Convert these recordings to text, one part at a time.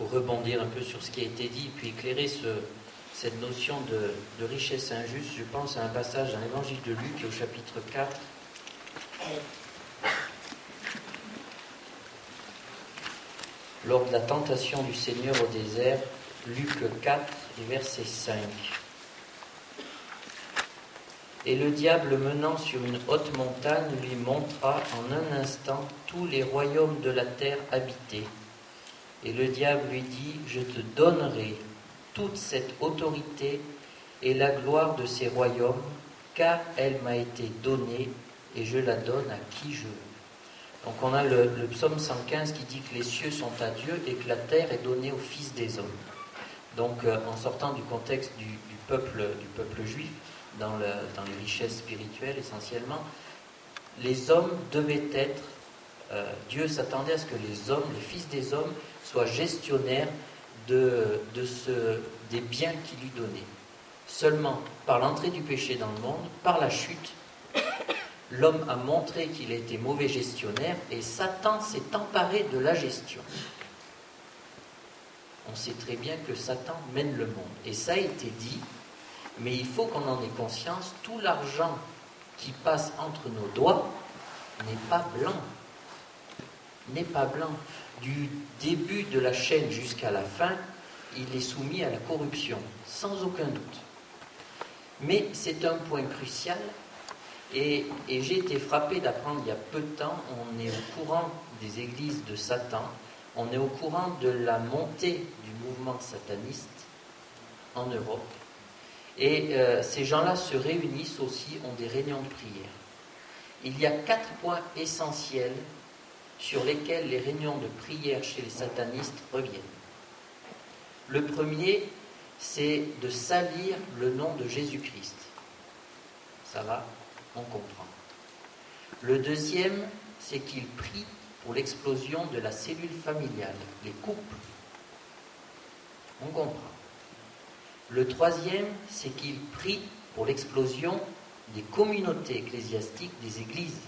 pour rebondir un peu sur ce qui a été dit, puis éclairer cette notion de richesse injuste, je pense à un passage dans l'évangile de Luc au chapitre 4. Lors de la tentation du Seigneur au désert, Luc 4, verset 5. Et le diable, menant sur une haute montagne, lui montra en un instant tous les royaumes de la terre habités. Et le diable lui dit, je te donnerai toute cette autorité et la gloire de ces royaumes, car elle m'a été donnée et je la donne à qui je veux. Donc on a le psaume 115 qui dit que les cieux sont à Dieu et que la terre est donnée aux fils des hommes. Donc en sortant du contexte du peuple juif, dans les richesses spirituelles essentiellement, les hommes devaient être, Dieu s'attendait à ce que les hommes, les fils des hommes, soient gestionnaires des biens qu'il lui donnait. Seulement, par l'entrée du péché dans le monde, par la chute, l'homme a montré qu'il était mauvais gestionnaire et Satan s'est emparé de la gestion. On sait très bien que Satan mène le monde. Et ça a été dit, mais il faut qu'on en ait conscience, tout l'argent qui passe entre nos doigts n'est pas blanc. N'est pas blanc. Du début de la chaîne jusqu'à la fin, il est soumis à la corruption, sans aucun doute. Mais c'est un point crucial, et j'ai été frappé d'apprendre il y a peu de temps, on est au courant des églises de Satan, on est au courant de la montée du mouvement sataniste en Europe, et ces gens-là se réunissent aussi, ont des réunions de prière. Il y a 4 points essentiels sur lesquels les réunions de prière chez les satanistes reviennent. Le premier, c'est de salir le nom de Jésus-Christ. Ça va, on comprend. Le deuxième, c'est qu'ils prient pour l'explosion de la cellule familiale, les couples. On comprend. Le troisième, c'est qu'ils prient pour l'explosion des communautés ecclésiastiques, des églises.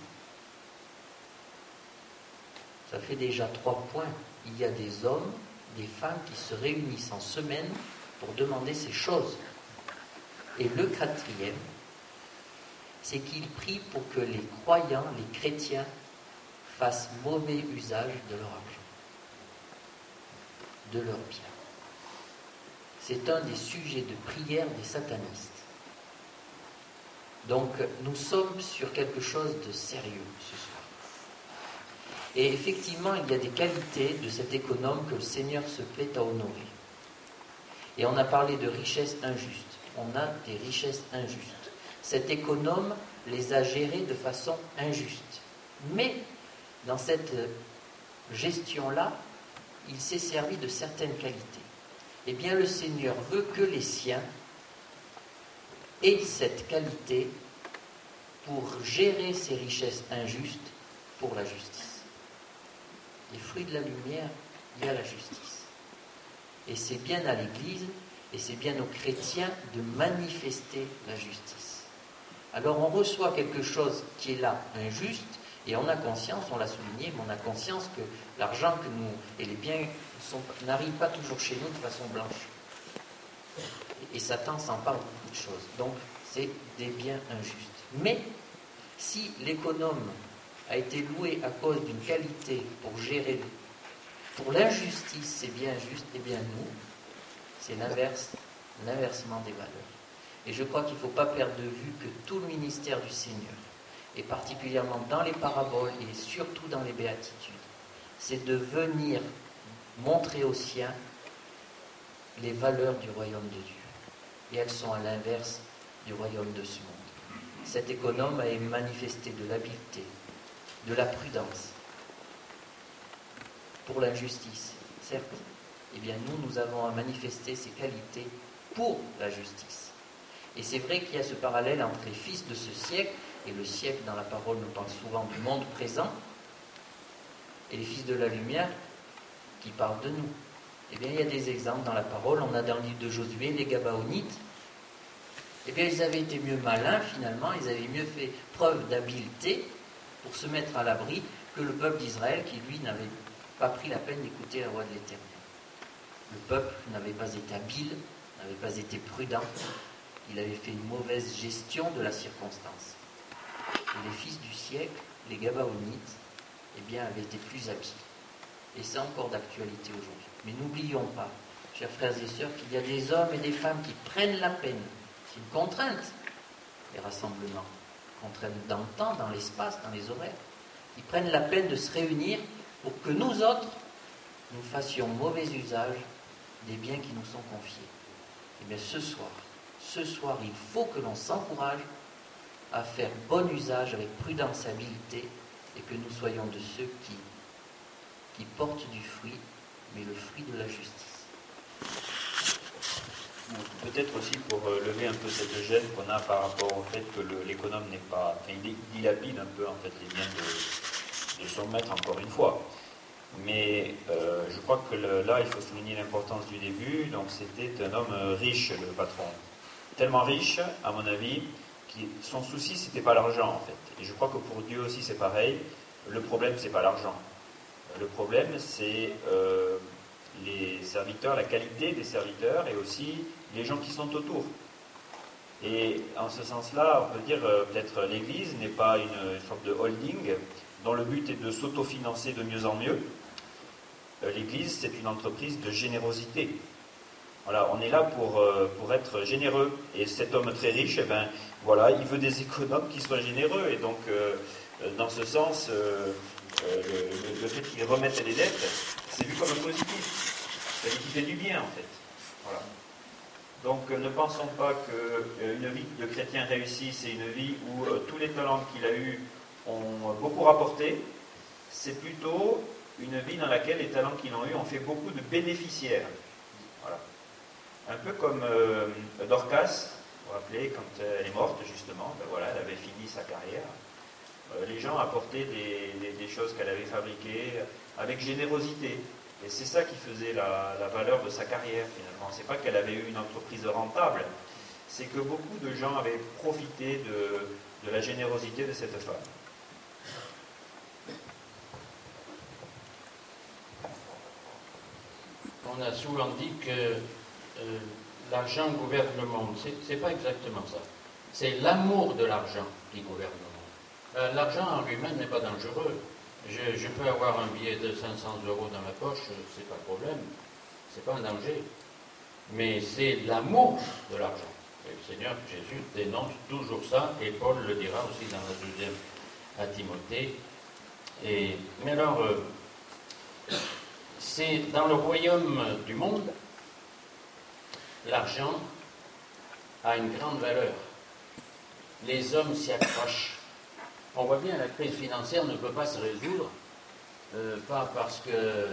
Ça fait déjà 3 points. Il y a des hommes, des femmes qui se réunissent en semaine pour demander ces choses. Et le quatrième, c'est qu'ils prient pour que les croyants, les chrétiens, fassent mauvais usage de leur argent, de leurs biens. C'est un des sujets de prière des satanistes. Donc, nous sommes sur quelque chose de sérieux ce soir. Et effectivement, il y a des qualités de cet économe que le Seigneur se plaît à honorer. Et on a parlé de richesses injustes. On a des richesses injustes. Cet économe les a gérées de façon injuste. Mais, dans cette gestion-là, il s'est servi de certaines qualités. Eh bien, le Seigneur veut que les siens aient cette qualité pour gérer ces richesses injustes pour la justice. Les fruits de la lumière, il y a la justice. Et c'est bien à l'Église, et c'est bien aux chrétiens de manifester la justice. Alors on reçoit quelque chose qui est là, injuste, et on a conscience, on l'a souligné, mais on a conscience que l'argent que nous, et les biens n'arrivent pas toujours chez nous de façon blanche. Et Satan s'empare de beaucoup de choses. Donc c'est des biens injustes. Mais si l'économe a été loué à cause d'une qualité pour gérer, pour l'injustice, c'est bien juste, et bien nous, c'est l'inversement des valeurs. Et je crois qu'il ne faut pas perdre de vue que tout le ministère du Seigneur, et particulièrement dans les paraboles et surtout dans les béatitudes, c'est de venir montrer aux siens les valeurs du royaume de Dieu. Et elles sont à l'inverse du royaume de ce monde. Cet économe a manifesté de l'habileté, de la prudence, pour l'injustice, certes. Eh bien, nous avons à manifester ces qualités pour la justice. Et c'est vrai qu'il y a ce parallèle entre les fils de ce siècle, et le siècle dans la parole nous parle souvent du monde présent, et les fils de la lumière qui parlent de nous. Eh bien, il y a des exemples dans la parole. On a dans le livre de Josué, les Gabaonites. Eh bien, ils avaient été mieux malins, finalement, ils avaient mieux fait preuve d'habileté pour se mettre à l'abri que le peuple d'Israël qui, lui, n'avait pas pris la peine d'écouter la voix de l'Éternel. Le peuple n'avait pas été habile, n'avait pas été prudent. Il avait fait une mauvaise gestion de la circonstance. Et les fils du siècle, les Gabaonites, eh bien, avaient été plus habiles. Et c'est encore d'actualité aujourd'hui. Mais n'oublions pas, chers frères et sœurs, qu'il y a des hommes et des femmes qui prennent la peine. C'est une contrainte, les rassemblements. Contrainte dans le temps, dans l'espace, dans les horaires. Qui prennent la peine de se réunir pour que nous autres, nous fassions mauvais usage des biens qui nous sont confiés. Et bien ce soir, il faut que l'on s'encourage à faire bon usage avec prudence et habileté et que nous soyons de ceux qui portent du fruit, mais le fruit de la justice. Peut-être aussi pour lever un peu cette gêne qu'on a par rapport au fait que l'économe n'est pas... Enfin, il dilapide un peu en fait les biens de son maître encore une fois. Mais je crois que là, il faut souligner l'importance du début. Donc c'était un homme riche, le patron. Tellement riche, à mon avis, son souci, c'était pas l'argent en fait. Et je crois que pour Dieu aussi, c'est pareil. Le problème, c'est pas l'argent. Le problème, c'est les serviteurs, la qualité des serviteurs et aussi les gens qui sont autour. Et en ce sens-là, on peut dire peut-être l'Église n'est pas une sorte de holding dont le but est de s'autofinancer de mieux en mieux. L'Église, c'est une entreprise de générosité. Voilà, on est là pour être généreux. Et cet homme très riche, eh ben, voilà, il veut des économes qui soient généreux. Et donc, dans ce sens, le fait qu'il remette les dettes, c'est vu comme un positif. C'est-à-dire qu'il fait du bien, en fait. Voilà. Donc, ne pensons pas qu'une vie de chrétien réussie, c'est une vie où tous les talents qu'il a eus ont beaucoup rapporté. C'est plutôt une vie dans laquelle les talents qu'ils ont eus ont fait beaucoup de bénéficiaires. Voilà. Un peu comme Dorcas, vous vous rappelez, quand elle est morte, justement, ben voilà, elle avait fini sa carrière. Les gens apportaient des choses qu'elle avait fabriquées avec générosité. Et c'est ça qui faisait la valeur de sa carrière, finalement. C'est pas qu'elle avait eu une entreprise rentable, c'est que beaucoup de gens avaient profité de la générosité de cette femme. On a souvent dit que l'argent gouverne le monde. C'est pas exactement ça. C'est l'amour de l'argent qui gouverne le monde. L'argent en lui-même n'est pas dangereux. Je peux avoir un billet de 500 € dans ma poche, c'est pas le problème. C'est pas un danger. Mais c'est l'amour de l'argent. Et le Seigneur Jésus dénonce toujours ça, et Paul le dira aussi dans la deuxième à Timothée. Mais alors, c'est dans le royaume du monde, l'argent a une grande valeur. Les hommes s'y accrochent. On voit bien, la crise financière ne peut pas se résoudre, pas parce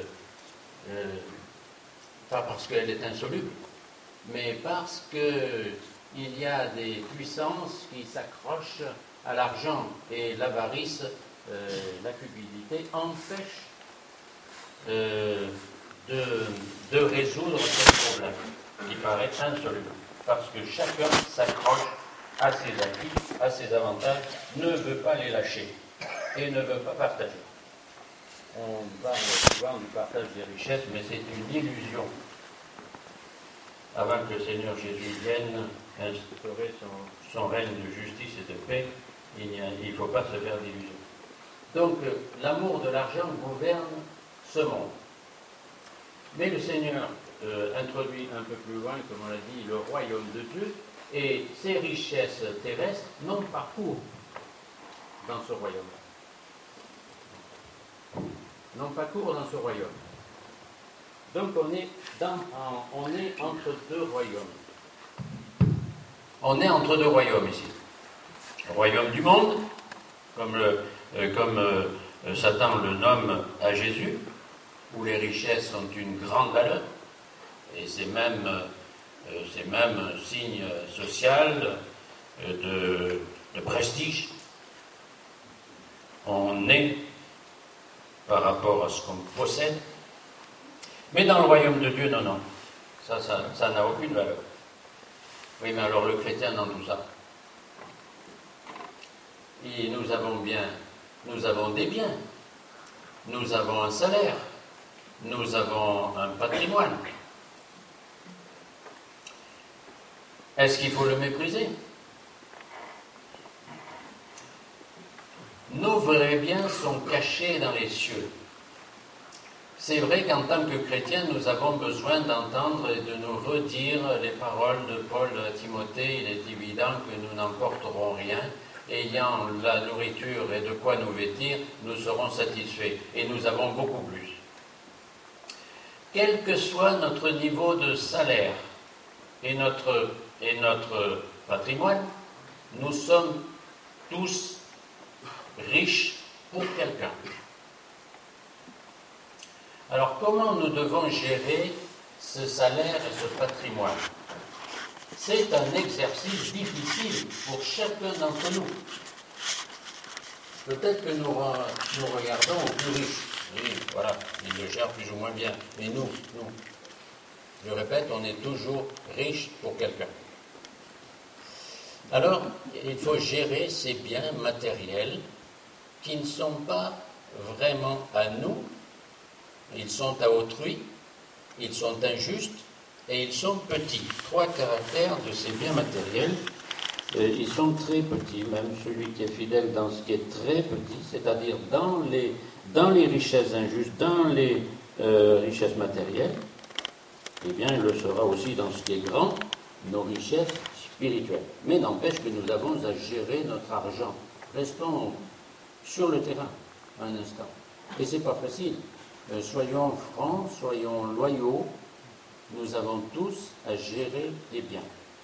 qu'elle est insoluble, mais parce qu'il y a des puissances qui s'accrochent à l'argent, et l'avarice, la cupidité empêche de résoudre ce problème qui paraît insoluble, parce que chacun s'accroche à ses acquis, à ses avantages, ne veut pas les lâcher et ne veut pas partager. On parle souvent du partage des richesses, mais c'est une illusion. Avant que le Seigneur Jésus vienne instaurer son règne de justice et de paix, il ne faut pas se faire d'illusions. Donc, l'amour de l'argent gouverne ce monde. Mais le Seigneur introduit un peu plus loin, comme on l'a dit, le royaume de Dieu, et ces richesses terrestres n'ont pas cours dans ce royaume-là. N'ont pas cours dans ce royaume. Donc on est entre deux royaumes. On est entre deux royaumes ici. Le royaume du monde, comme Satan le nomme à Jésus, où les richesses ont une grande valeur, et c'est même un signe social de prestige. On est par rapport à ce qu'on possède. Mais dans le royaume de Dieu, non. Ça n'a aucune valeur. Oui, mais alors le chrétien dans tout ça. Et nous avons des biens, nous avons un salaire, nous avons un patrimoine, Est-ce qu'il faut le mépriser? Nos vrais biens sont cachés dans les cieux. C'est vrai qu'en tant que chrétiens, nous avons besoin d'entendre et de nous redire les paroles de Paul à Timothée. Il est évident que nous n'emporterons rien. Ayant la nourriture et de quoi nous vêtir, nous serons satisfaits. Et nous avons beaucoup plus. Quel que soit notre niveau de salaire et notre patrimoine, nous sommes tous riches pour quelqu'un. Alors comment nous devons gérer ce salaire et ce patrimoine? C'est un exercice difficile pour chacun d'entre nous. Peut-être que nous regardons aux plus riches. Oui, voilà, ils le gèrent plus ou moins bien. Mais nous, je répète, on est toujours riche pour quelqu'un. Alors, il faut gérer ces biens matériels qui ne sont pas vraiment à nous. Ils sont à autrui, ils sont injustes et ils sont petits. 3 caractères de ces biens matériels. Ils sont très petits, même celui qui est fidèle dans ce qui est très petit, c'est-à-dire dans les richesses injustes, dans les richesses matérielles, eh bien il le sera aussi dans ce qui est grand, nos richesses spirituelles. Mais n'empêche que nous avons à gérer notre argent. Restons sur le terrain un instant. Et ce n'est pas facile. Soyons francs, soyons loyaux, nous avons tous à gérer les biens.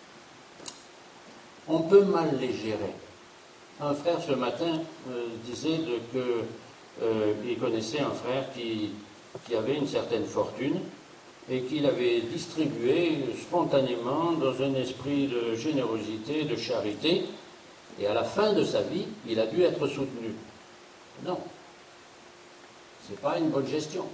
On peut mal les gérer. Un frère ce matin disait qu'il connaissait un frère qui avait une certaine fortune et qu'il avait distribué spontanément dans un esprit de générosité, de charité, et à la fin de sa vie, il a dû être soutenu. Non. Ce n'est pas une bonne gestion.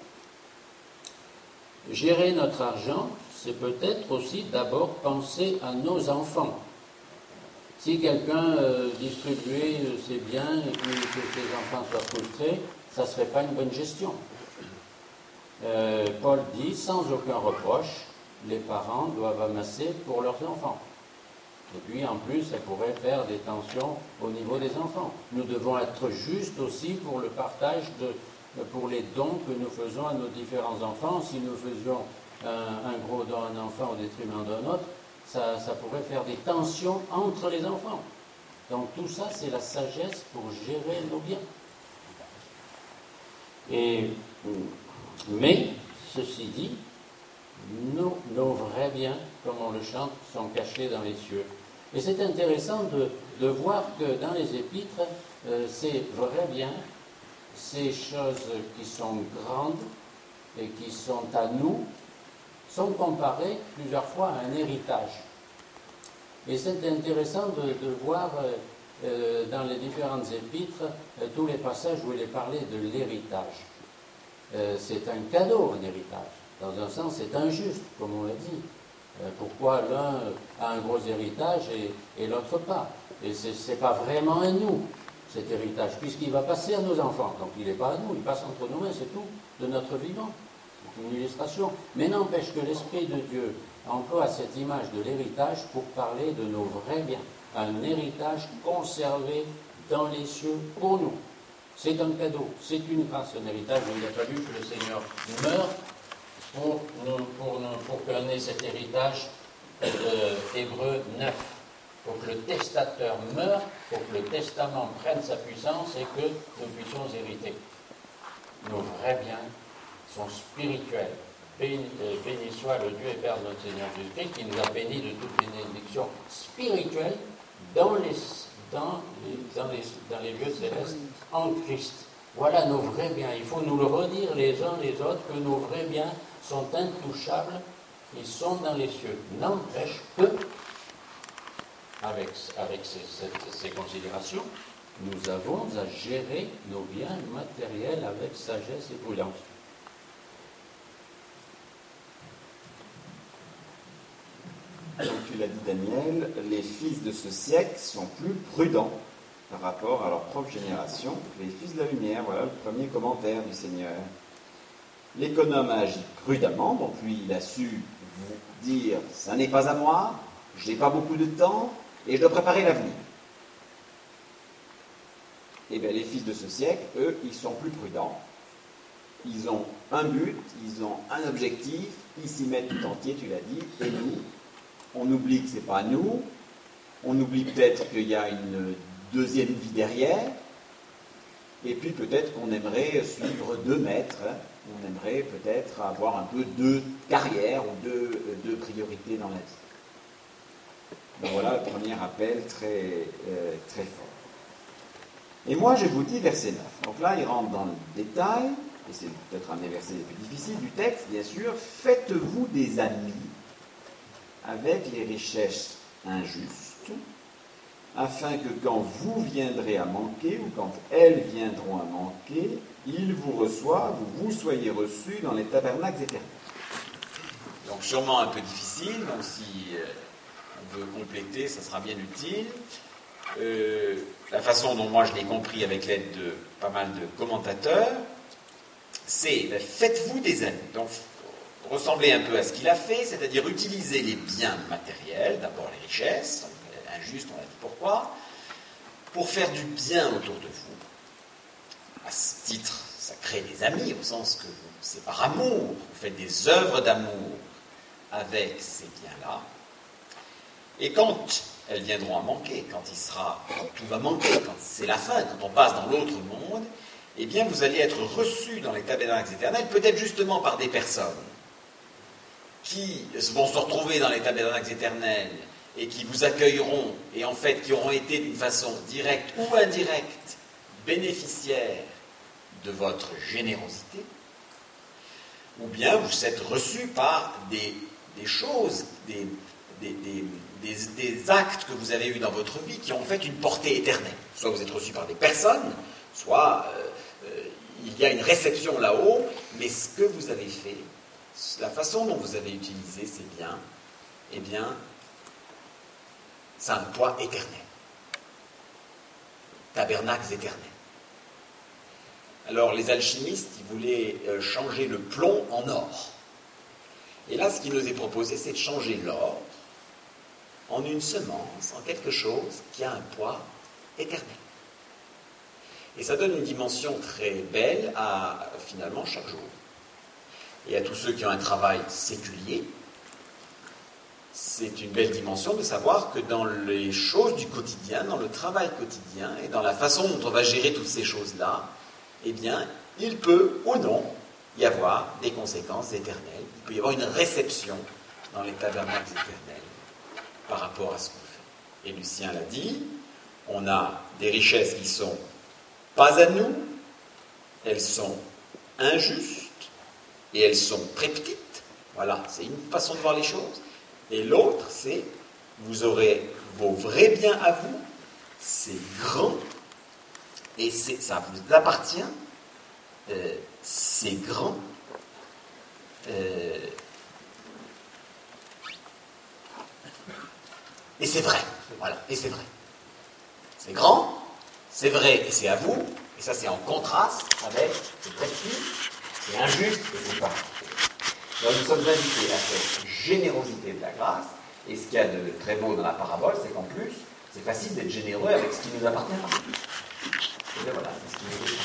Gérer notre argent, c'est peut-être aussi d'abord penser à nos enfants. Si quelqu'un distribuait ses biens et que ses enfants soient frustrés, ça ne serait pas une bonne gestion. Paul dit, sans aucun reproche, les parents doivent amasser pour leurs enfants. Et puis en plus, ça pourrait faire des tensions au niveau des enfants. Nous devons être justes aussi pour le partage pour les dons que nous faisons à nos différents enfants. Si nous faisions un gros don à un enfant au détriment d'un autre, ça pourrait faire des tensions entre les enfants. Donc tout ça, c'est la sagesse pour gérer nos biens. Mais, ceci dit, nos vrais biens, comme on le chante, sont cachés dans les cieux. Et c'est intéressant de voir que dans les épîtres, ces vrais biens, ces choses qui sont grandes et qui sont à nous, sont comparées plusieurs fois à un héritage. Et c'est intéressant de voir dans les différentes épîtres tous les passages où il est parlé de l'héritage. C'est un cadeau, un héritage. Dans un sens, c'est injuste, comme on l'a dit. Pourquoi l'un a un gros héritage et l'autre pas? Et ce n'est pas vraiment à nous, cet héritage, puisqu'il va passer à nos enfants. Donc il n'est pas à nous, il passe entre nos mains, c'est tout, de notre vivant. C'est une illustration. Mais n'empêche que l'Esprit de Dieu emploie cette image de l'héritage pour parler de nos vrais biens. Un héritage conservé dans les cieux pour nous. C'est un cadeau, c'est une grâce, un héritage. Il a fallu que le Seigneur meure pour qu'on ait cet héritage Hébreux 9. Il faut que le testateur meure, pour que le testament prenne sa puissance et que nous puissions hériter. Nos vrais biens sont spirituels. Béni soit le Dieu et Père de notre Seigneur Jésus-Christ qui nous a bénis de toute bénédiction spirituelle dans les lieux célestes en Christ. Voilà nos vrais biens. Il faut nous le redire les uns les autres que nos vrais biens sont intouchables, ils sont dans les cieux. N'empêche que, avec ces considérations, nous avons à gérer nos biens matériels avec sagesse et prudence. Comme tu l'as dit, Daniel, les fils de ce siècle sont plus prudents par rapport à leur propre génération que les fils de la lumière. Voilà le premier commentaire du Seigneur. L'économe a agi prudemment, donc lui, il a su vous dire « ça n'est pas à moi, je n'ai pas beaucoup de temps et je dois préparer l'avenir. Eh bien, les fils de ce siècle, eux, ils sont plus prudents. Ils ont un but, ils ont un objectif, ils s'y mettent tout entier, tu l'as dit, et nous, on oublie que ce n'est pas nous, on oublie peut-être qu'il y a une deuxième vie derrière, et puis peut-être qu'on aimerait suivre 2 maîtres, hein. On aimerait peut-être avoir un peu 2 carrières ou 2 priorités dans la vie. Donc voilà le premier appel très fort. Et moi, je vous dis verset 9. Donc là, il rentre dans le détail, et c'est peut-être un des versets les plus difficiles du texte, bien sûr. Faites-vous des amis avec les richesses injustes, afin que quand vous viendrez à manquer, ou quand elles viendront à manquer, ils vous reçoivent, ou vous soyez reçus dans les tabernacles éternels. Donc sûrement un peu difficile, donc si on veut compléter, ça sera bien utile. La façon dont moi je l'ai compris avec l'aide de pas mal de commentateurs, c'est faites-vous des amis. Donc ressemblez un peu à ce qu'il a fait, c'est-à-dire utiliser les biens matériels, d'abord les richesses, injustes, on a dit pourquoi, pour faire du bien autour de vous. À ce titre, ça crée des amis, au sens que c'est par amour, vous faites des œuvres d'amour avec ces biens-là. Et quand elles viendront à manquer, quand tout va manquer, quand c'est la fin, quand on passe dans l'autre monde, eh bien vous allez être reçus dans les tabernacles éternels, peut-être justement par des personnes qui vont se retrouver dans les tabernacles éternels et qui vous accueilleront, et en fait qui auront été d'une façon directe ou indirecte bénéficiaires de votre générosité, ou bien vous êtes reçus par des choses, des actes que vous avez eus dans votre vie qui ont fait une portée éternelle. Soit vous êtes reçus par des personnes, soit il y a une réception là-haut, mais ce que vous avez fait, la façon dont vous avez utilisé ces biens, eh bien, ça a un poids éternel. Tabernacles éternels. Alors, les alchimistes, ils voulaient changer le plomb en or. Et là, ce qui nous est proposé, c'est de changer l'or en une semence, en quelque chose qui a un poids éternel. Et ça donne une dimension très belle à, finalement, chaque jour. Et à tous ceux qui ont un travail séculier, c'est une belle dimension de savoir que dans les choses du quotidien, dans le travail quotidien, et dans la façon dont on va gérer toutes ces choses-là, eh bien, il peut ou non y avoir des conséquences éternelles. Il peut y avoir une réception dans les tabernacles éternels par rapport à ce qu'on fait. Et Lucien l'a dit, on a des richesses qui sont pas à nous, elles sont injustes, et elles sont très petites. Voilà, c'est une façon de voir les choses. Et l'autre, c'est, vous aurez vos vrais biens à vous, c'est grand, et ça vous appartient, c'est grand, et c'est vrai. Voilà, et c'est vrai. C'est grand, c'est vrai, et c'est à vous, et ça c'est en contraste avec, c'est précis, c'est injuste, et c'est pas. Donc nous sommes invités à cette générosité de la grâce, et ce qu'il y a de très beau dans la parabole, c'est qu'en plus, c'est facile d'être généreux avec ce qui nous appartient pas. Et bien voilà, c'est ce qui nous est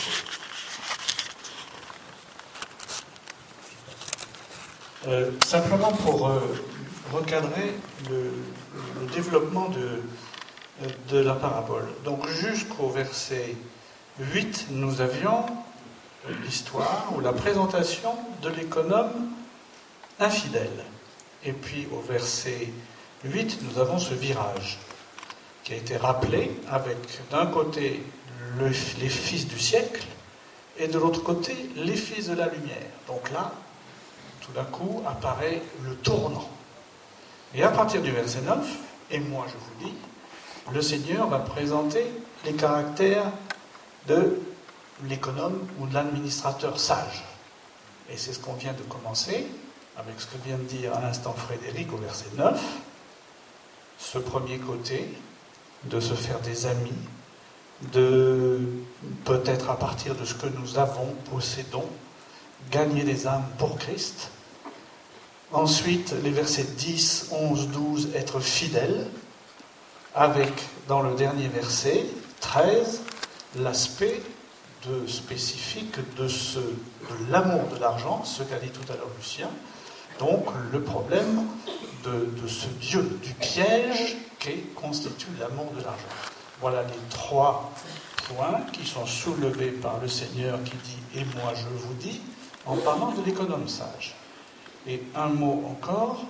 proposé. Simplement pour recadrer le développement de la parabole. Donc jusqu'au verset 8, nous avions l'histoire ou la présentation de l'économe infidèle. Et puis au verset 8, nous avons ce virage qui a été rappelé avec d'un côté les fils du siècle et de l'autre côté les fils de la lumière. Donc là, tout d'un coup, apparaît le tournant. Et à partir du verset 9, et moi je vous dis, le Seigneur va présenter les caractères de l'économe ou de l'administrateur sage. Et c'est ce qu'on vient de commencer, avec ce que vient de dire à l'instant Frédéric au verset 9, ce premier côté, de se faire des amis, de peut-être à partir de ce que nous avons, possédons, gagner des âmes pour Christ. Ensuite, les versets 10, 11, 12, être fidèle, avec, dans le dernier verset, 13, l'aspect spécifique de l'amour de l'argent, ce qu'a dit tout à l'heure Lucien, donc le problème de ce Dieu, du piège qui constitue l'amour de l'argent. Voilà les 3 points qui sont soulevés par le Seigneur qui dit « Et moi je vous dis » en parlant de l'économe sage. Et un mot encore,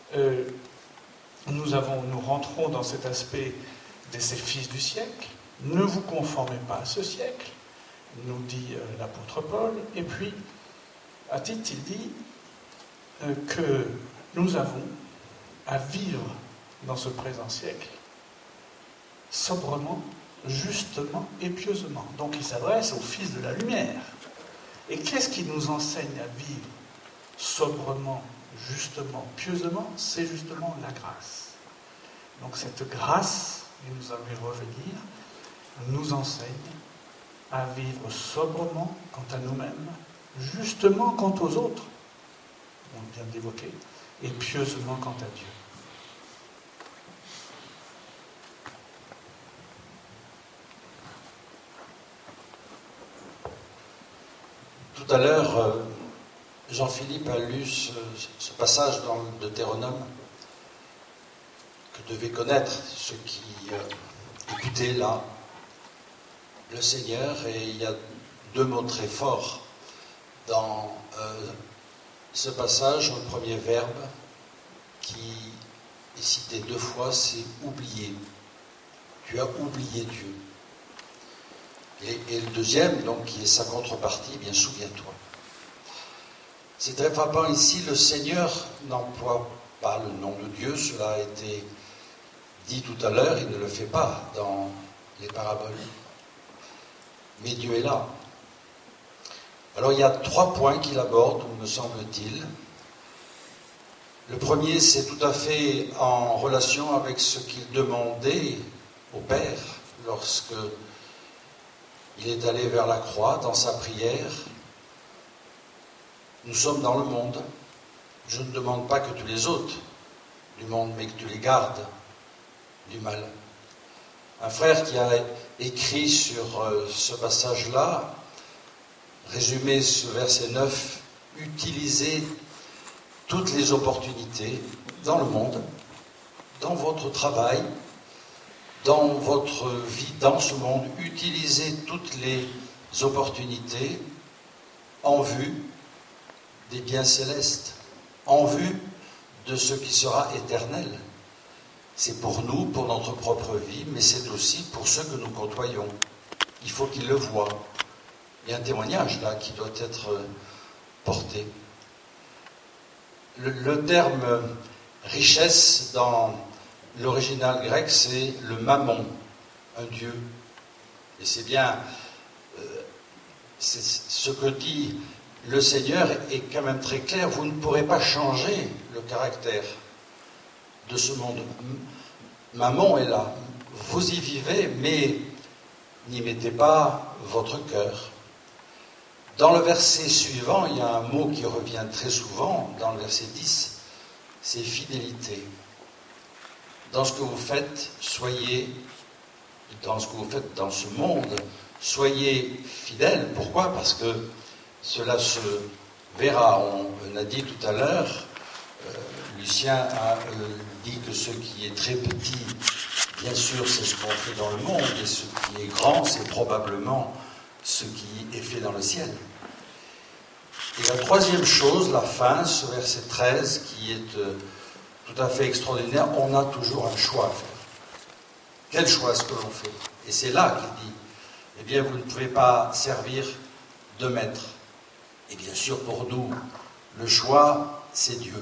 nous rentrons dans cet aspect de ces fils du siècle. Ne vous conformez pas à ce siècle, nous dit l'apôtre Paul. Et puis, à Tite, il dit que nous avons à vivre dans ce présent siècle sobrement, justement et pieusement. Donc il s'adresse aux fils de la lumière. Et qu'est-ce qui nous enseigne à vivre sobrement, justement, pieusement? C'est justement la grâce. Donc cette grâce, et nous allons y revenir, nous enseigne à vivre sobrement quant à nous-mêmes, justement quant aux autres, on vient d'évoquer, et pieusement quant à Dieu. Tout à l'heure, Jean-Philippe a lu ce passage dans le Deutéronome que devaient connaître ceux qui écoutaient là le Seigneur, et il y a 2 mots très forts dans ce passage. Le premier verbe qui est cité 2 fois, c'est oublier. Tu as oublié Dieu. Et le deuxième, donc, qui est sa contrepartie, bien souviens-toi. C'est très frappant ici, le Seigneur n'emploie pas le nom de Dieu, cela a été dit tout à l'heure, il ne le fait pas dans les paraboles. Mais Dieu est là. Alors il y a 3 points qu'il aborde, me semble-t-il. Le premier, c'est tout à fait en relation avec ce qu'il demandait au Père lorsque il est allé vers la croix dans sa prière. Nous sommes dans le monde. Je ne demande pas que tu les ôtes du monde, mais que tu les gardes du mal. Un frère qui a écrit sur ce passage-là, résumé ce verset 9, utilisez toutes les opportunités dans le monde, dans votre travail, dans votre vie, dans ce monde, utilisez toutes les opportunités en vue des biens célestes, en vue de ce qui sera éternel. C'est pour nous, pour notre propre vie, mais c'est aussi pour ceux que nous côtoyons. Il faut qu'ils le voient. Il y a un témoignage là qui doit être porté. Le terme richesse dans l'original grec, c'est le mammon, un dieu. Et c'est bien c'est ce que dit le Seigneur est quand même très clair. Vous ne pourrez pas changer le caractère de ce monde. Mammon est là. Vous y vivez, mais n'y mettez pas votre cœur. Dans le verset suivant, il y a un mot qui revient très souvent, dans le verset 10, c'est fidélité. Dans ce que vous faites, dans ce que vous faites dans ce monde, soyez fidèles. Pourquoi ? Parce que cela se verra. On a dit tout à l'heure, Lucien a dit que ce qui est très petit, bien sûr, c'est ce qu'on fait dans le monde, et ce qui est grand, c'est probablement ce qui est fait dans le ciel. Et la troisième chose, la fin, ce verset 13, qui est tout à fait extraordinaire, on a toujours un choix à faire. Quel choix est-ce que l'on fait ? Et c'est là qu'il dit, eh bien, vous ne pouvez pas servir deux maîtres. Et bien sûr, pour nous, le choix, c'est Dieu.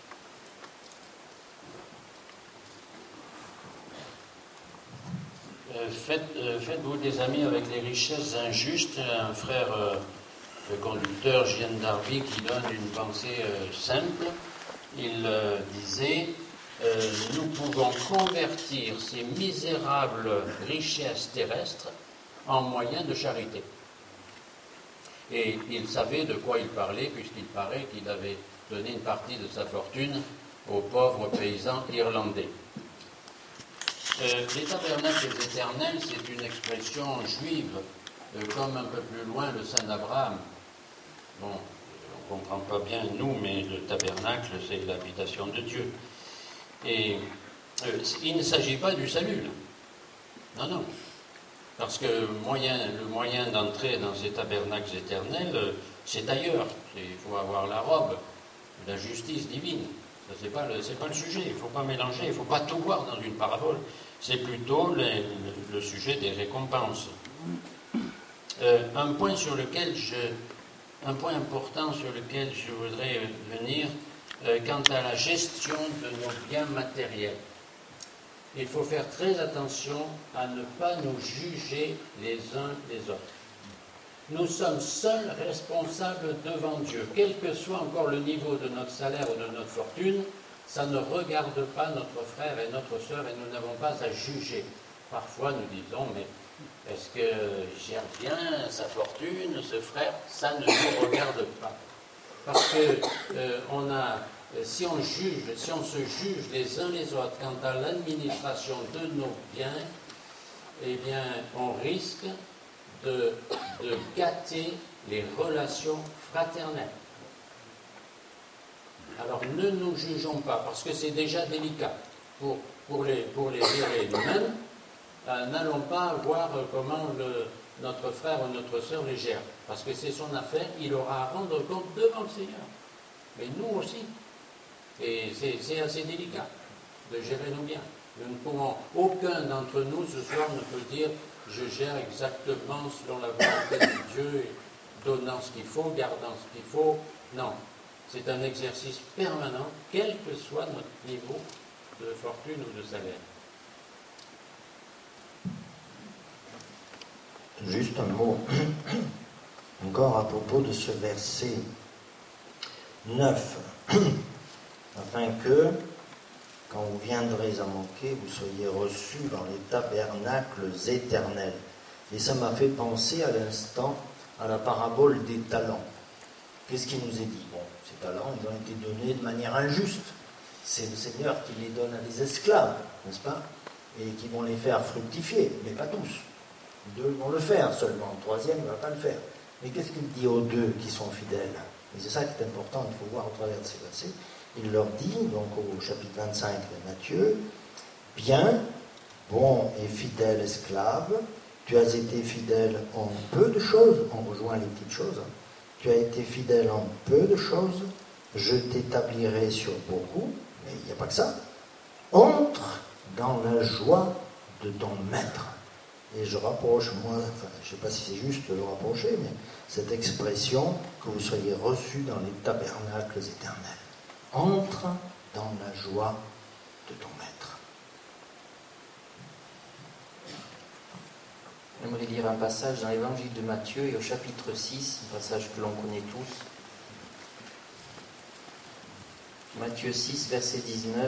Faites-vous des amis avec les richesses injustes. Un frère, le conducteur, Jeanne Darby, qui donne une pensée simple. Il disait, nous pouvons convertir ces misérables richesses terrestres en moyens de charité. Et il savait de quoi il parlait, puisqu'il paraît qu'il avait donner une partie de sa fortune aux pauvres paysans irlandais. Les tabernacles éternels, c'est une expression juive, comme un peu plus loin le Saint d'Abraham. Bon, on ne comprend pas bien nous, mais le tabernacle, c'est l'habitation de Dieu. Et il ne s'agit pas du salut, là. Non, non. Parce que le moyen d'entrer dans ces tabernacles éternels, c'est ailleurs. Il faut avoir la robe, la justice divine. Ça, c'est pas le sujet. Il ne faut pas mélanger, il ne faut pas tout voir dans une parabole. C'est plutôt le sujet des récompenses. Un point important sur lequel je voudrais venir, quant à la gestion de nos biens matériels. Il faut faire très attention à ne pas nous juger les uns les autres. Nous sommes seuls responsables devant Dieu. Quel que soit encore le niveau de notre salaire ou de notre fortune, ça ne regarde pas notre frère et notre sœur et nous n'avons pas à juger. Parfois nous disons, mais est-ce que gère bien sa fortune, ce frère? Ça ne nous regarde pas. Parce que si on se juge les uns les autres quant à l'administration de nos biens, eh bien, on risque de gâter les relations fraternelles. Alors, ne nous jugeons pas, parce que c'est déjà délicat pour les gérer nous-mêmes. N'allons pas voir comment notre frère ou notre sœur les gère, parce que c'est son affaire, il aura à rendre compte devant le Seigneur. Mais nous aussi. Et c'est assez délicat de gérer nos biens. Nous ne pouvons, aucun d'entre nous ce soir ne peut dire je gère exactement selon la volonté de Dieu, donnant ce qu'il faut, gardant ce qu'il faut. Non, c'est un exercice permanent, quel que soit notre niveau de fortune ou de salaire. Juste un mot encore à propos de ce verset 9. Afin que, quand vous viendrez à manquer, vous soyez reçus dans les tabernacles éternels. Et ça m'a fait penser à l'instant à la parabole des talents. Qu'est-ce qui nous est dit? Bon, ces talents, ils ont été donnés de manière injuste. C'est le Seigneur qui les donne à des esclaves, n'est-ce pas? Et qui vont les faire fructifier, mais pas tous. 2 vont le faire seulement, le 3e ne va pas le faire. Mais qu'est-ce qu'il dit aux 2 qui sont fidèles? Et c'est ça qui est important, il faut voir au travers de ces versets. Il leur dit, donc au chapitre 25 de Matthieu, « Bien, bon et fidèle esclave, tu as été fidèle en peu de choses, » on rejoint les petites choses, « tu as été fidèle en peu de choses, je t'établirai sur beaucoup, mais il n'y a pas que ça, entre dans la joie de ton maître. » Et je rapproche, moi, enfin, je ne sais pas si c'est juste de le rapprocher, mais cette expression, que vous soyez reçus dans les tabernacles éternels. Entre dans la joie de ton maître. J'aimerais lire un passage dans l'évangile de Matthieu et au chapitre 6, un passage que l'on connaît tous. Matthieu 6, verset 19.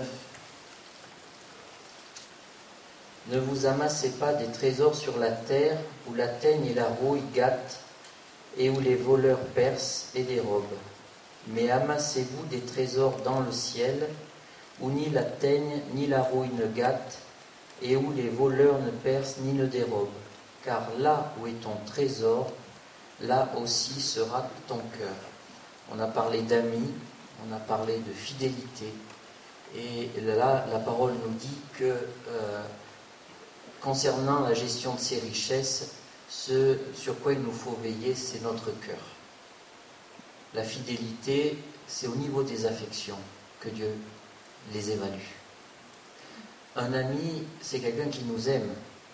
Ne vous amassez pas des trésors sur la terre, où la teigne et la rouille gâtent, et où les voleurs percent et dérobent. Mais amassez-vous des trésors dans le ciel, où ni la teigne ni la rouille ne gâtent, et où les voleurs ne percent ni ne dérobent. Car là où est ton trésor, là aussi sera ton cœur. On a parlé d'amis, on a parlé de fidélité, et là la parole nous dit que concernant la gestion de ces richesses, ce sur quoi il nous faut veiller, c'est notre cœur. La fidélité, c'est au niveau des affections que Dieu les évalue. Un ami, c'est quelqu'un qui nous aime.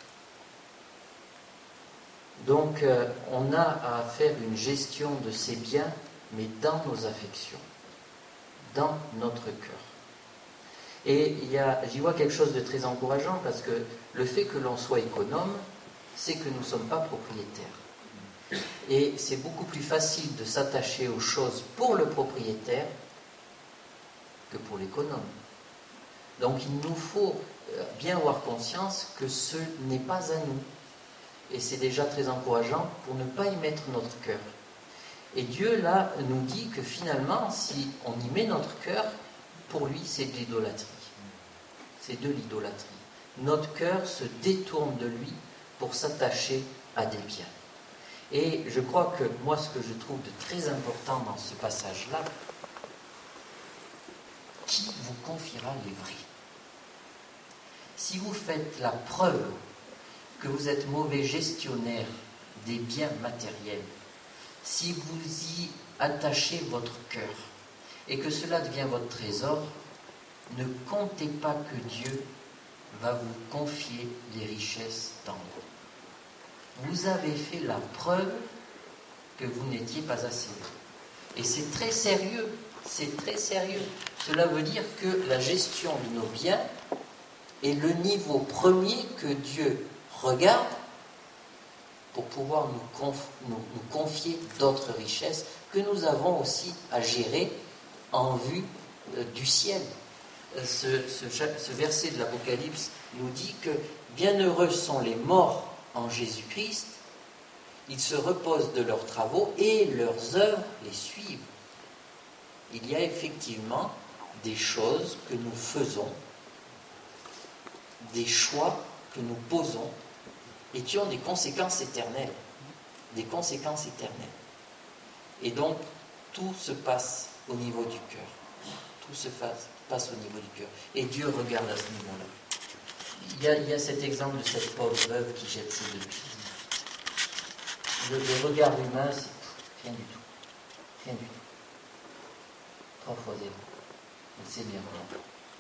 Donc, on a à faire une gestion de ses biens, mais dans nos affections, dans notre cœur. Et j'y vois quelque chose de très encourageant, parce que le fait que l'on soit économe, c'est que nous ne sommes pas propriétaires. Et c'est beaucoup plus facile de s'attacher aux choses pour le propriétaire que pour l'économe. Donc il nous faut bien avoir conscience que ce n'est pas à nous. Et c'est déjà très encourageant pour ne pas y mettre notre cœur. Et Dieu, là, nous dit que finalement, si on y met notre cœur, pour lui, c'est de l'idolâtrie. C'est de l'idolâtrie. Notre cœur se détourne de lui pour s'attacher à des biens. Et je crois que moi, ce que je trouve de très important dans ce passage-là, qui vous confiera les vrais? Si vous faites la preuve que vous êtes mauvais gestionnaire des biens matériels, si vous y attachez votre cœur et que cela devient votre trésor, ne comptez pas que Dieu va vous confier les richesses d'en haut. Vous avez fait la preuve que vous n'étiez pas assez bon. Et c'est très sérieux, c'est très sérieux. Cela veut dire que la gestion de nos biens est le niveau premier que Dieu regarde pour pouvoir nous confier d'autres richesses que nous avons aussi à gérer en vue du ciel. Ce verset de l'Apocalypse nous dit que bienheureux sont les morts en Jésus-Christ, ils se reposent de leurs travaux et leurs œuvres les suivent. Il y a effectivement des choses que nous faisons, des choix que nous posons et qui ont des conséquences éternelles. Des conséquences éternelles. Et donc, tout se passe au niveau du cœur. Tout se passe au niveau du cœur. Et Dieu regarde à ce niveau-là. Il y a cet exemple de cette pauvre veuve qui jette ses 2 pieds. Le regard humain, c'est rien du tout. Rien du tout. 3 fois 0. Elle sait bien comment.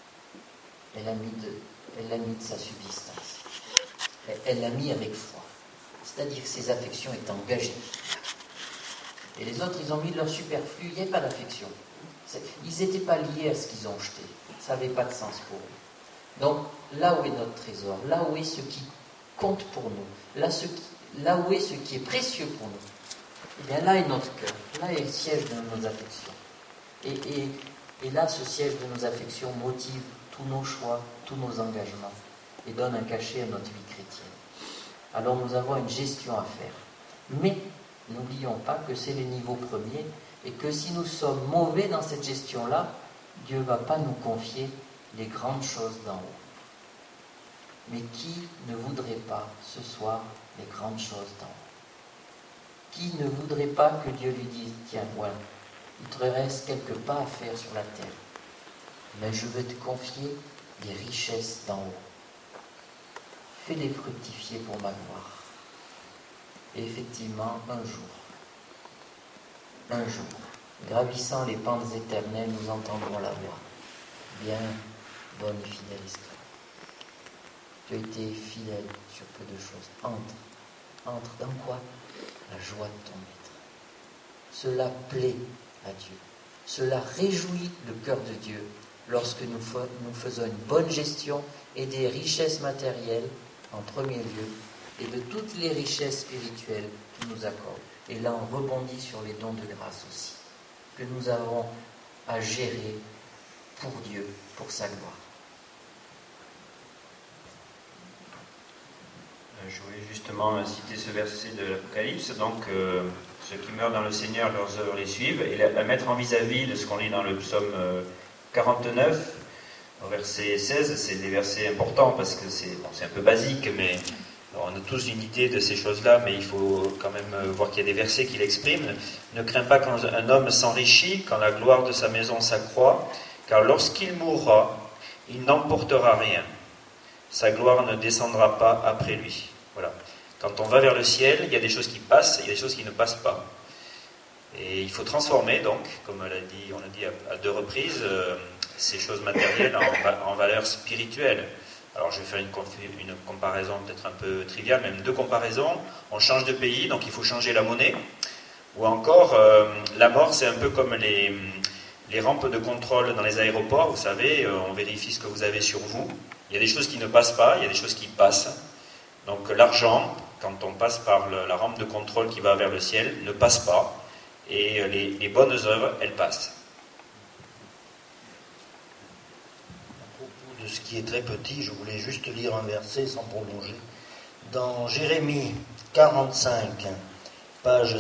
Elle a mis de sa subsistance. Elle l'a mis avec foi. C'est-à-dire que ses affections étaient engagées. Et les autres, ils ont mis de leur superflu. Il n'y avait pas d'affection. Ils n'étaient pas liés à ce qu'ils ont jeté. Ça n'avait pas de sens pour eux. Donc, là où est notre trésor, là où est ce qui compte pour nous, là où est ce qui est précieux pour nous, eh bien là est notre cœur. Là est le siège de nos affections. Et là, ce siège de nos affections motive tous nos choix, tous nos engagements et donne un cachet à notre vie chrétienne. Alors nous avons une gestion à faire. Mais n'oublions pas que c'est le niveau premier et que si nous sommes mauvais dans cette gestion-là, Dieu ne va pas nous confier les grandes choses d'en haut. Mais qui ne voudrait pas ce soir les grandes choses d'en haut? Qui ne voudrait pas que Dieu lui dise, tiens, voilà, il te reste quelques pas à faire sur la terre, mais je vais te confier les richesses d'en haut. Fais-les fructifier pour ma gloire. Et effectivement, un jour, gravissant les pentes éternelles, nous entendrons la voix. Bien, bonne et fidèle esclave. Tu as été fidèle sur peu de choses. Entre dans quoi? La joie de ton maître. Cela plaît à Dieu. Cela réjouit le cœur de Dieu lorsque nous faisons une bonne gestion et des richesses matérielles en premier lieu et de toutes les richesses spirituelles qu'il nous accorde. Et là, on rebondit sur les dons de grâce aussi, que nous avons à gérer pour Dieu, pour sa gloire. Je voulais justement citer ce verset de l'Apocalypse. Donc, ceux qui meurent dans le Seigneur, leurs œuvres les suivent. Et la mettre en vis-à-vis de ce qu'on lit dans le psaume 49, au verset 16, c'est des versets importants parce que c'est un peu basique, mais on a tous une idée de ces choses-là, mais il faut quand même voir qu'il y a des versets qui l'expriment. Ne crains pas quand un homme s'enrichit, quand la gloire de sa maison s'accroît, car lorsqu'il mourra, il n'emportera rien. Sa gloire ne descendra pas après lui. Voilà. Quand on va vers le ciel, il y a des choses qui passent, il y a des choses qui ne passent pas. Et il faut transformer, donc, comme on l'a dit à 2 reprises, ces choses matérielles en valeurs spirituelles. Alors je vais faire une comparaison peut-être un peu triviale, même 2 comparaisons. On change de pays, donc il faut changer la monnaie. Ou encore, la mort, c'est un peu comme les rampes de contrôle dans les aéroports. Vous savez, on vérifie ce que vous avez sur vous. Il y a des choses qui ne passent pas, il y a des choses qui passent. Donc l'argent, quand on passe par la rampe de contrôle qui va vers le ciel, ne passe pas. Et les bonnes œuvres, elles passent. À propos de ce qui est très petit, je voulais juste lire un verset sans prolonger. Dans Jérémie 45, page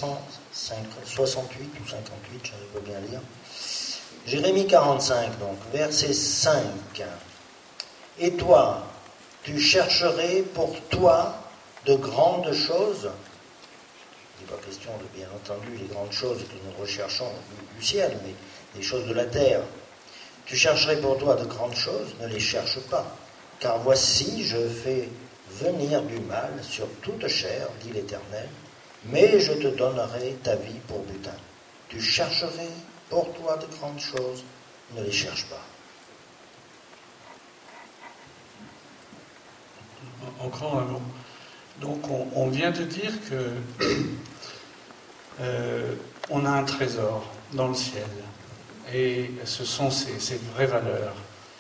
568 ou 58, je ne veux bien lire. Jérémie 45, donc, verset 5. Et toi, tu chercherais pour toi de grandes choses. Il n'est pas question de, bien entendu, les grandes choses que nous recherchons du ciel, mais des choses de la terre. Tu chercherais pour toi de grandes choses, ne les cherche pas. Car voici, je fais venir du mal sur toute chair, dit l'Éternel, mais je te donnerai ta vie pour butin. Tu chercherais pour toi de grandes choses, ne les cherche pas. Encore un mot. Donc on vient de dire que on a un trésor dans le ciel et ce sont ces vraies valeurs.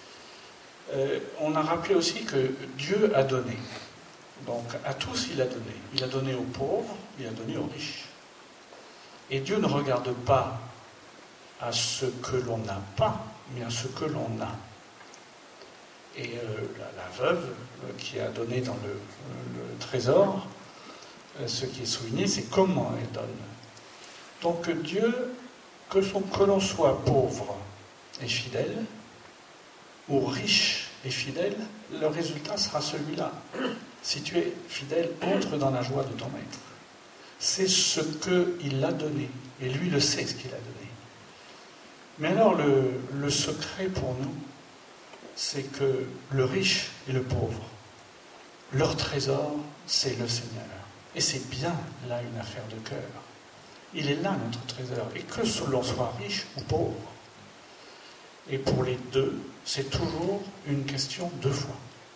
On a rappelé aussi que Dieu a donné. Donc à tous il a donné. Il a donné aux pauvres, il a donné aux riches. Et Dieu ne regarde pas à ce que l'on n'a pas, mais à ce que l'on a. Et la veuve qui a donné dans le trésor, ce qui est souligné, c'est comment elle donne. Donc Dieu, que l'on soit pauvre et fidèle, ou riche et fidèle, le résultat sera celui-là. Si tu es fidèle, entre dans la joie de ton maître. C'est ce qu'il a donné, et lui le sait ce qu'il a donné. Mais alors le secret pour nous, c'est que le riche et le pauvre, leur trésor, c'est le Seigneur. Et c'est bien là une affaire de cœur. Il est là notre trésor. Et que l'on soit riche ou pauvre. Et pour les deux, c'est toujours une question de foi.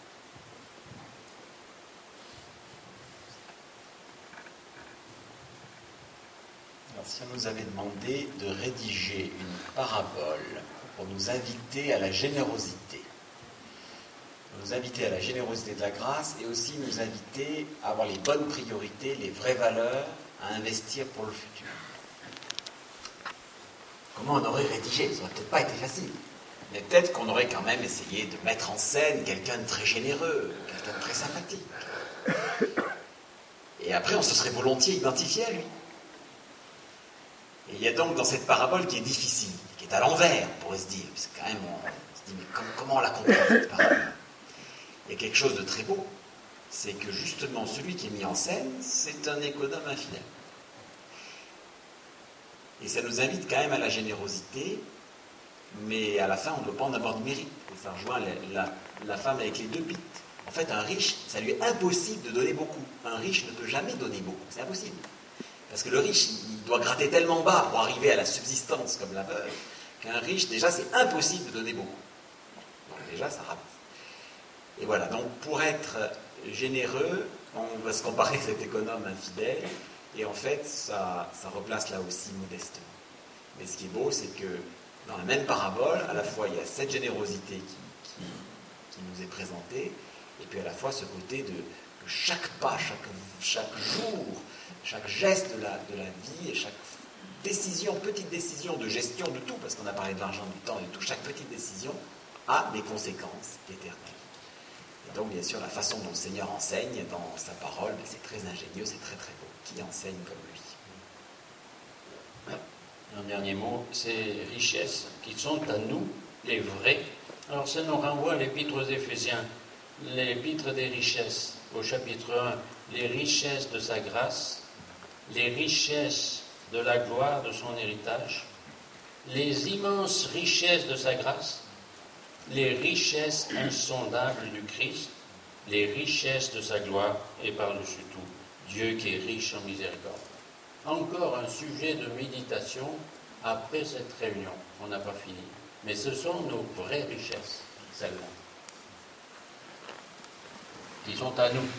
Alors, si on nous avait demandé de rédiger une parabole pour nous inviter à la générosité, nous inviter à la générosité de la grâce et aussi nous inviter à avoir les bonnes priorités, les vraies valeurs à investir pour le futur. Comment on aurait rédigé? Ça n'aurait peut-être pas été facile. Mais peut-être qu'on aurait quand même essayé de mettre en scène quelqu'un de très généreux, quelqu'un de très sympathique. Et après, on se serait volontiers identifié à lui. Et il y a donc dans cette parabole qui est difficile, qui est à l'envers, on pourrait se dire, parce que quand même, on se dit, mais comment on la comprend, cette parabole? Il y a quelque chose de très beau, c'est que justement, celui qui est mis en scène, c'est un économe infidèle. Et ça nous invite quand même à la générosité, mais à la fin, on ne doit pas en avoir de mérite. Et ça rejoint la femme avec les 2 pites. En fait, un riche, ça lui est impossible de donner beaucoup. Un riche ne peut jamais donner beaucoup, c'est impossible. Parce que le riche, il doit gratter tellement bas pour arriver à la subsistance comme la veuve, qu'un riche, déjà, c'est impossible de donner beaucoup. Donc déjà, ça rate. Et voilà, donc pour être généreux, on va se comparer avec cet économe infidèle, et en fait, ça replace là aussi modestement. Mais ce qui est beau, c'est que dans la même parabole, à la fois, il y a cette générosité qui nous est présentée, et puis à la fois ce côté de chaque pas, chaque jour, chaque geste de la vie, et chaque décision, petite décision de gestion de tout, parce qu'on a parlé de l'argent, du temps et de tout, chaque petite décision a des conséquences éternelles. Et donc, bien sûr, la façon dont le Seigneur enseigne dans sa parole, c'est très ingénieux, c'est très très beau. Qui enseigne comme lui? Un dernier mot, ces richesses qui sont à nous, les vraies. Alors ça nous renvoie à l'épître aux Éphésiens, l'épître des richesses, au chapitre 1, les richesses de sa grâce, les richesses de la gloire de son héritage, les immenses richesses de sa grâce, les richesses insondables du Christ, les richesses de sa gloire, et par-dessus tout, Dieu qui est riche en miséricorde. Encore un sujet de méditation après cette réunion. On n'a pas fini. Mais ce sont nos vraies richesses, celles-là, qui sont à nous.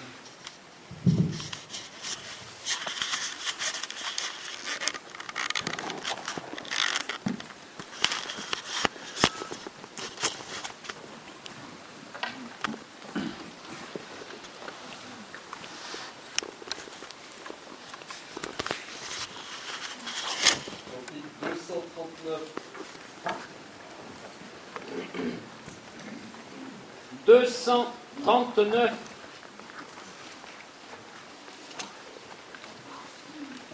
239.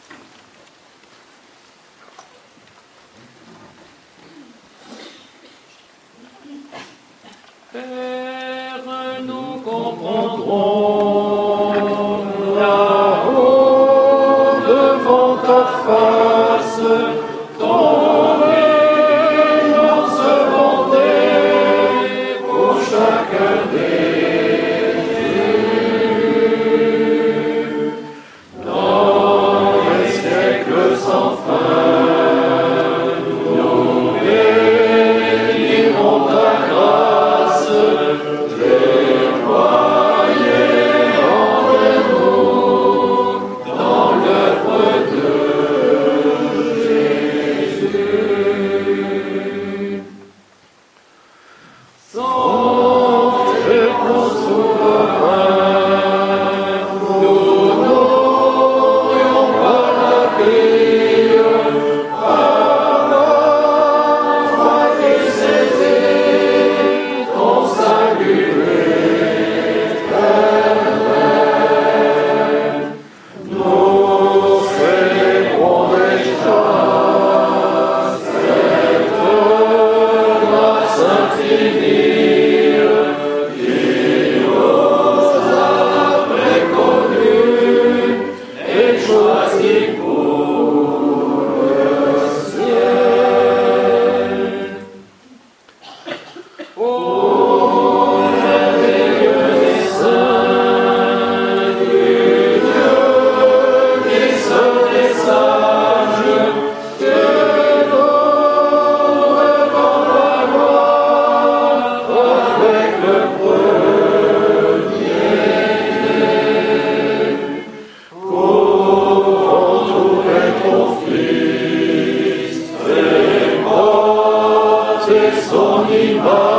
Père, nous comprendrons là-haut devant ta face ton immense bonté pour chacun des élus. Dans les siècles sans fin, nous bénirons ta grâce, déployée envers nous dans l'œuvre de Jésus. Saint et bon souverain, nous n'aurions pas l'accueillir, alors croyez saisir ton salut éternel. Nous célébrons déjà cette grâce infinie qui nous a préconnus et choisis pour le ciel. Ô merveilleux et saint du Dieu des saints et sages, que nous revends la gloire avec le premier-né. Pour entourer ton Fils et porter son image.